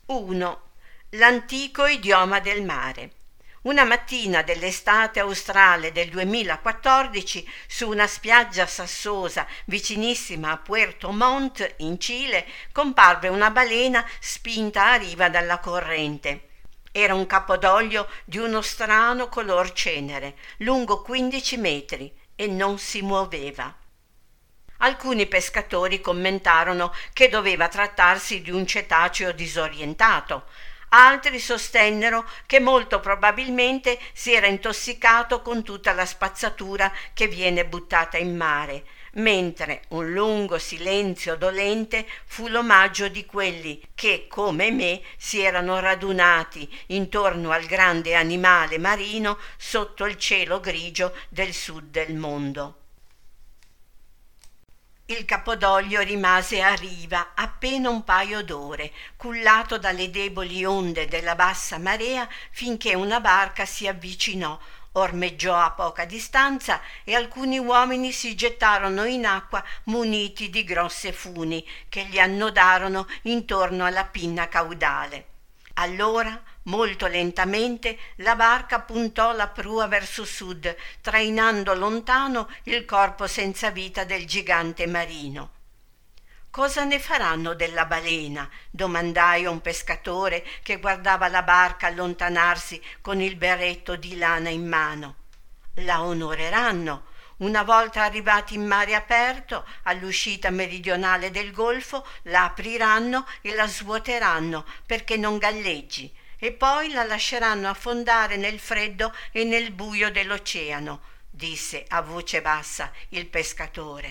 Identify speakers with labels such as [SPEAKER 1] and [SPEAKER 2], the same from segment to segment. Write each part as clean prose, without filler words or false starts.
[SPEAKER 1] 1. L'antico idioma del mare. Una mattina dell'estate australe del 2014, su una spiaggia sassosa vicinissima a Puerto Montt, in Cile, comparve una balena spinta a riva dalla corrente. Era un capodoglio di uno strano color cenere, lungo 15 metri, e non si muoveva. Alcuni pescatori commentarono che doveva trattarsi di un cetaceo disorientato. Altri sostennero che molto probabilmente si era intossicato con tutta la spazzatura che viene buttata in mare, mentre un lungo silenzio dolente fu l'omaggio di quelli che, come me, si erano radunati intorno al grande animale marino sotto il cielo grigio del sud del mondo. Il capodoglio rimase a riva appena un paio d'ore, cullato dalle deboli onde della bassa marea, finché una barca si avvicinò, ormeggiò a poca distanza e alcuni uomini si gettarono in acqua muniti di grosse funi che gli annodarono intorno alla pinna caudale. Allora, molto lentamente, la barca puntò la prua verso sud, trainando lontano il corpo senza vita del gigante marino. «Cosa ne faranno della balena?» domandai a un pescatore che guardava la barca allontanarsi con il berretto di lana in mano. «La onoreranno. Una volta arrivati in mare aperto, all'uscita meridionale del golfo, la apriranno e la svuoteranno perché non galleggi, e poi la lasceranno affondare nel freddo e nel buio dell'oceano», disse a voce bassa il pescatore.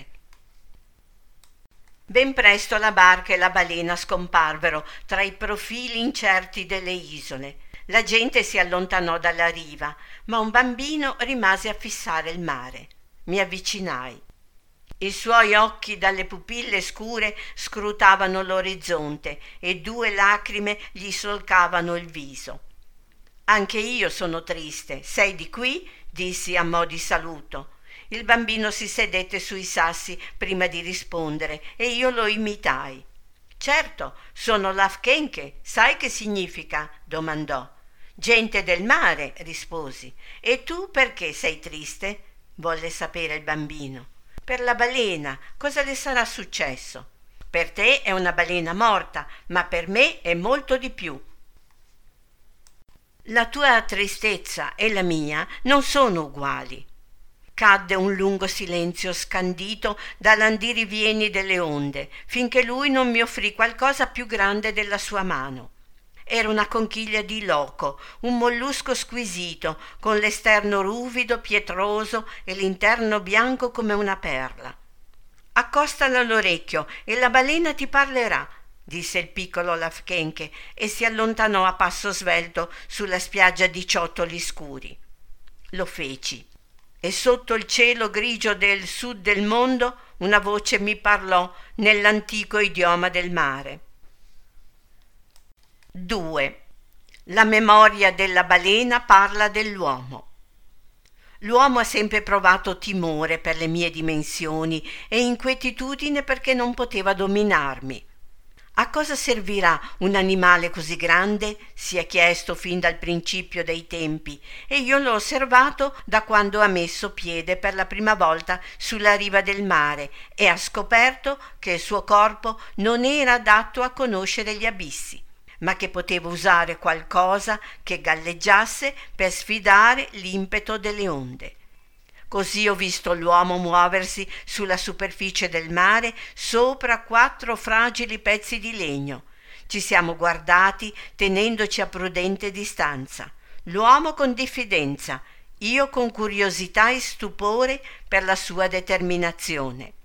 [SPEAKER 1] Ben presto la barca e la balena scomparvero tra i profili incerti delle isole. La gente si allontanò dalla riva, ma un bambino rimase a fissare il mare. Mi avvicinai. I suoi occhi dalle pupille scure scrutavano l'orizzonte e 2 lacrime gli solcavano il viso. «Anche io sono triste. Sei di qui?» dissi a mo' di saluto. Il bambino si sedette sui sassi prima di rispondere e io lo imitai. «Certo, sono l'Afkenke. Sai che significa?» domandò. «Gente del mare», risposi. «E tu perché sei triste?» volle sapere il bambino. «Per la balena. Cosa le sarà successo?» «Per te è una balena morta, ma per me è molto di più». «La tua tristezza e la mia non sono uguali». Cadde un lungo silenzio scandito dall'andirivieni delle onde, finché lui non mi offrì qualcosa più grande della sua mano. Era una conchiglia di loco, un mollusco squisito, con l'esterno ruvido, pietroso e l'interno bianco come una perla. «Accostala all'orecchio e la balena ti parlerà», disse il piccolo Lafkenke e si allontanò a passo svelto sulla spiaggia di ciottoli scuri. Lo feci. E sotto il cielo grigio del sud del mondo una voce mi parlò nell'antico idioma del mare. 2. La memoria della balena parla dell'uomo. L'uomo ha sempre provato timore per le mie dimensioni e inquietudine perché non poteva dominarmi. A cosa servirà un animale così grande? Si è chiesto fin dal principio dei tempi, e io l'ho osservato da quando ha messo piede per la prima volta sulla riva del mare e ha scoperto che il suo corpo non era adatto a conoscere gli abissi, ma che poteva usare qualcosa che galleggiasse per sfidare l'impeto delle onde. Così ho visto l'uomo muoversi sulla superficie del mare sopra 4 fragili pezzi di legno. Ci siamo guardati tenendoci a prudente distanza. L'uomo con diffidenza, io con curiosità e stupore per la sua determinazione.